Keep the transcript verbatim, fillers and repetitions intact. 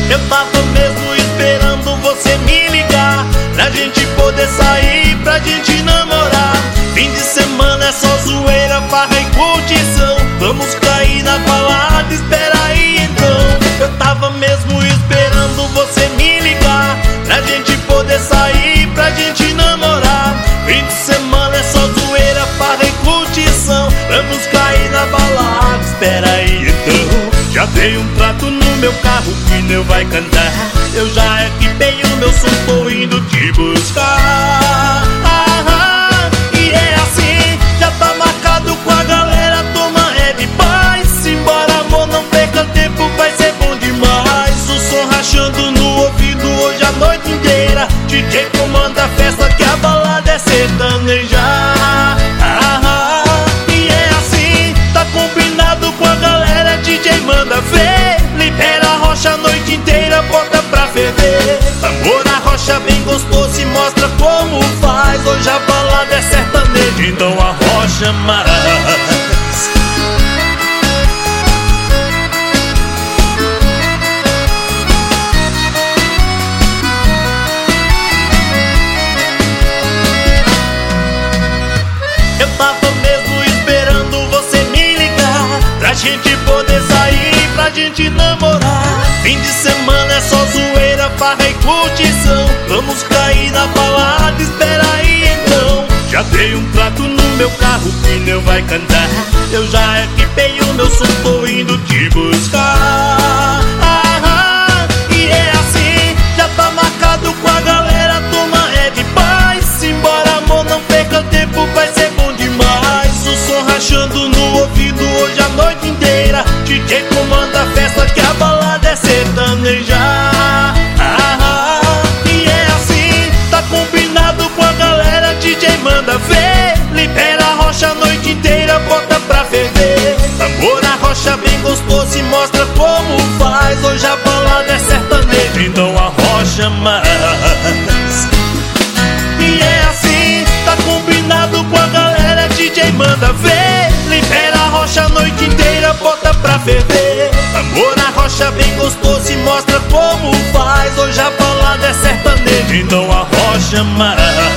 Eu tava mesmo esperando você me ligar, pra gente poder sair, pra gente namorar. Fim de semana é só zoeira, farra e curtição. Vamos cair na balada, espera aí então. Eu tava mesmo esperando você me ligar, pra gente poder sair, pra gente namorar. Fim de semana é só zoeira, farra e curtição. Vamos cair na balada, espera aí então. Já dei um trato no meu carro, o pneu vai cantar. Eu já equipei o meu som, tô indo te buscar. Ah, ah, e é assim, já tá marcado com a galera. Toma é de paz, simbora amor, não perca tempo, vai ser bom demais. O som rachando no ouvido hoje a noite inteira. D J comanda a festa que a balada é sertaneja. Ah, ah, e é assim, tá combinado com a galera. D J manda ver, libera a rocha a noite inteira, bota pra ferver. Tambor na rocha bem gostoso e mostra como faz. Hoje a balada é sertaneja, então a rocha mais. Eu tava mesmo esperando você me ligar, pra gente poder sair, pra gente namorar. Fim de semana é só zoeira, farra e curtição. Vamos cair na balada, espera aí então. Já dei um trato no meu carro, o pneu vai cantar. Eu já equipei o meu som, tô indo te buscar. Ah, ah, e é assim, já tá marcado com a galera. Toma é de paz, simbora amor, não perca tempo, vai ser bom demais. O som rachando no ouvido hoje a noite inteira. D J comanda a festa que a balada é sertaneja. Ah, ah, e é assim, tá combinado com a galera. D J manda ver, libera a rocha a noite inteira, bota pra ferver. Tambor na rocha bem gostoso e mostra como faz. Hoje a balada é sertaneja, então a rocha mais. E é assim, tá combinado com a galera. D J manda ver, libera a rocha a noite inteira, bota pra ferver. Tambor na rocha bem gostoso e mostra como faz. Hoje a balada é sertaneja, então a rocha mais.